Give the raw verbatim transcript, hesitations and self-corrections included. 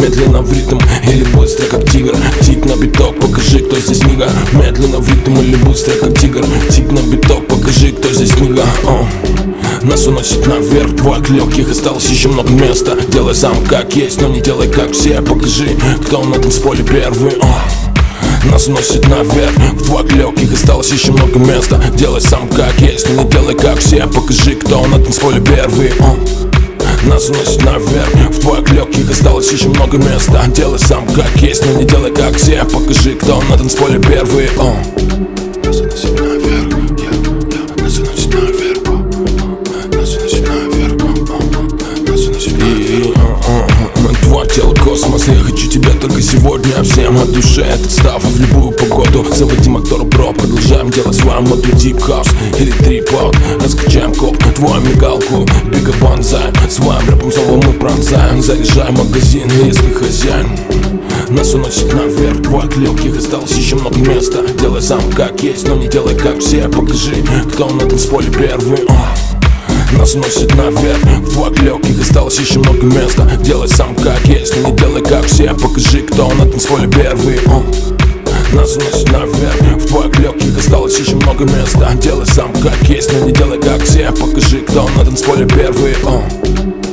Медленно в ритм или быстро как тигр. Тик на биток, покажи, кто здесь нига. Медленно в ритм или быстро как тигр. Тик на биток, покажи, кто здесь нига. О. Нас уносит наверх, твоих легких осталось еще много места. Делай сам как есть, но не делай как все. Покажи, кто на танцполе первый. О. Нас уносит наверх, в твоих легких осталось еще много места. Делай сам как есть, но не делай как все. Покажи, кто на танцполе первый. О. Нас уносит наверх, в твоих легких осталось еще много места. Делай сам как есть, но не делай как все. Покажи, кто на танцполе первый. О. Нас уносит наверх, yeah, yeah. Нас уносит наверх, нас уносит наверх, нас уносит наверх. Твое тело космос, я хочу тебя только сегодня. Всем от души этот став в любую погоду. Заводи мотор, бро, продолжаем делать свою моду. Deep house или трип-аут. Раскачаем коп, твою мигалку. Бига банзай, своим рэпом словом мы пронзаем. Заряжай магазин, если хозяин. Нас уносит наверх, в твоих легких осталось еще много места. Делай сам как есть, но не делай как все. Покажи, кто на танцполе первый. Нас уносит наверх, в твоих легких осталось еще много места. Делай сам как есть, но не делай как все. Покажи, кто на танцполе первый. О. Нас уносит наверх, в твоих легких осталось еще много места. Делай сам как есть, но не делай как все. Покажи, кто на танцполе первый. О.